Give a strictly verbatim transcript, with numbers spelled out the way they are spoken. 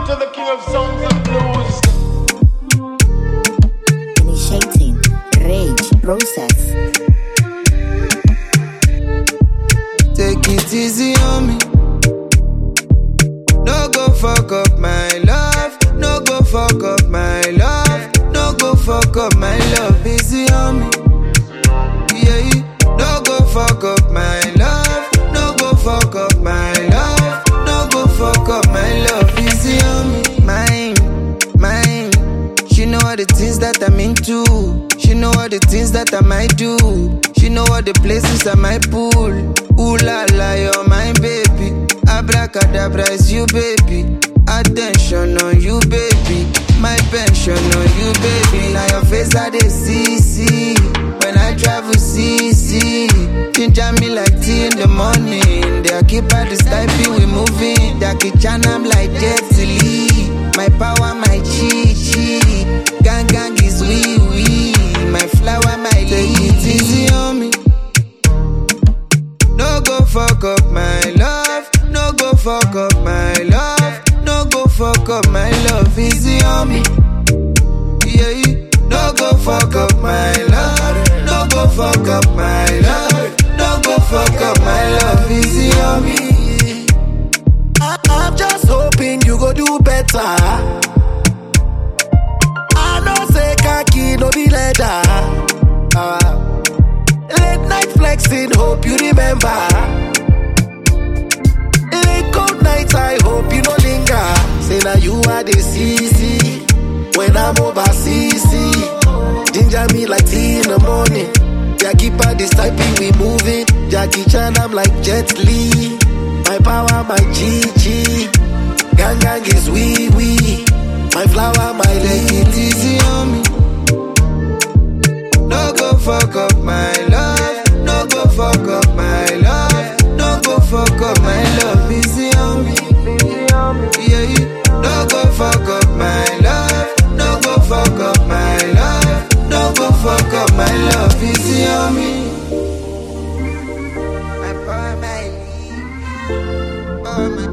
to the king of sounds and blues. Initiating rage process. Take it easy on me. No go fuck up my love. No go fuck up my love. No go fuck up my love. Easy on me. Yeah, no go fuck up my love. No go fuck up my love. No go fuck up my love. Easy on me. Mine, mine. She know all the things that I'm into. She know all the things that I might do. She know all the places I might pull. Ooh la la, you're my baby. Abracadabra is you, baby. Attention on you, baby. My pension on you, baby. Now your face I dey see, see. When I travel, see, see. Ginger me like tea in the morning. They keep at the style, we moving. Jackie Chan, I'm like Jet Li. My power, my chi, chi. Gang, gang is wee, wee. My flower, my lady. Take it easy on me. No go fuck up my love. No go fuck up my love. No go fuck up my love. Easy on me. Yeah, no go fuck up my love. No go fuck up my love. No go fuck up my love. Easy on me. I, I'm just hoping you go do better. I know say khaki no be leather. Uh, late night flexing, hope you remember. Late cold nights, I hope you no linger. Say now you are the C C. When I'm overseas, ginger me like tea in the morning. Jackie pa this type we moving. Jackie Chan, I'm like Jet Li. My power, my chi chi. Gang gang is wee wee. My flower, my lady. Take it easy on me. No go fuck up my love. No go fuck up my love. No go fuck up my love. Easy on me. Yeah, no go fuck up my love. No go fuck up my love. No go fuck up my love. Easy on me. My power, my lead. Power, my